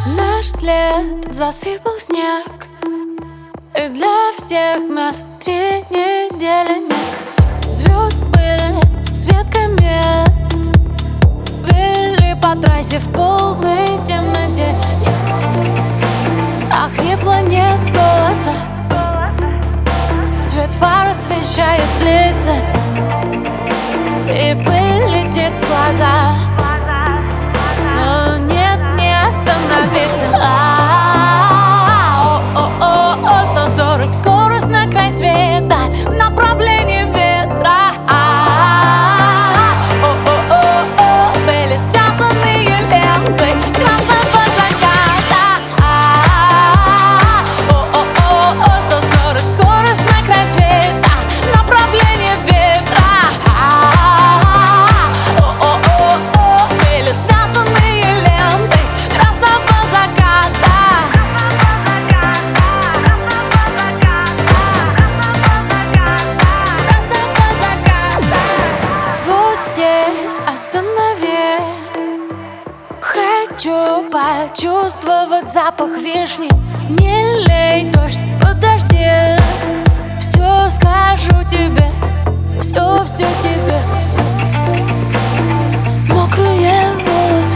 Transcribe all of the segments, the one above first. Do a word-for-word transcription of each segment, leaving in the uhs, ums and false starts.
Наш след засыпал снег, и для всех нас три недели нет. Звезд были, свет комет, вели по трассе в полной темноте. Охрипло, нет голоса, свет фар освещает лица, и пыль летит в глаза, но нет, не остановиться. А-а-а, сто сорок, скорость на край света, направление ветра. О-о-о-о, были связанные лентой красного заката. О-о-о-о, сто сорок, скорость на край света, направление ветра. О-о-о-о, были связанные лентой красного заката. Вот здесь останови, хочу почувствовать запах вишни. Не лей, дождь, подожди, все скажу тебе, все, все тебе. Мокрые волосы,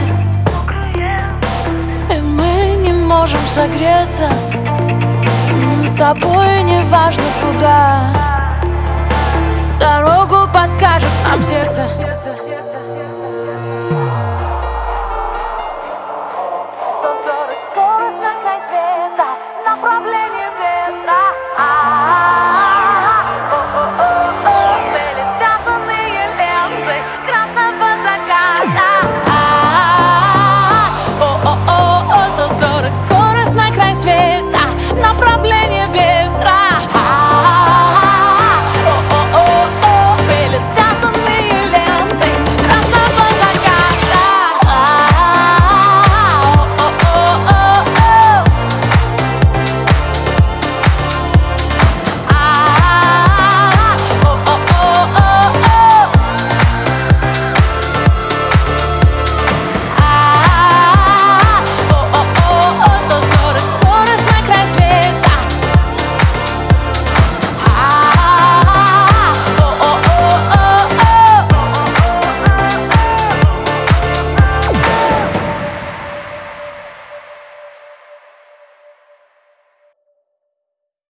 и мы не можем согреться. М, С тобой не важно куда, дорогу подскажет нам сердце.